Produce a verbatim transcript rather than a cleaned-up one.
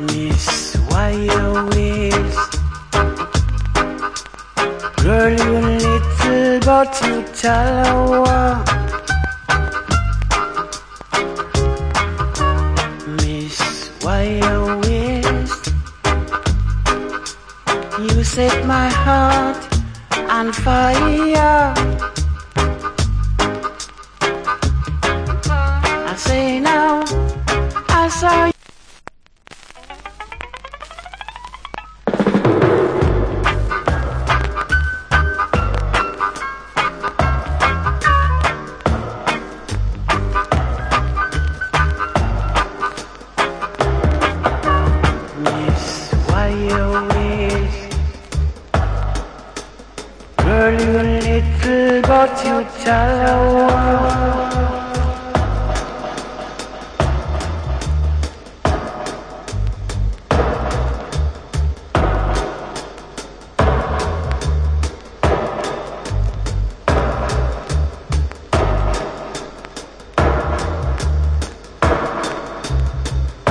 Miss, why you waste? Girl, you little but you shallow. Miss, why you waste? You set my heart on fire. I say now, I saw you. Miss, why you waste? Girl, you little but you shallow.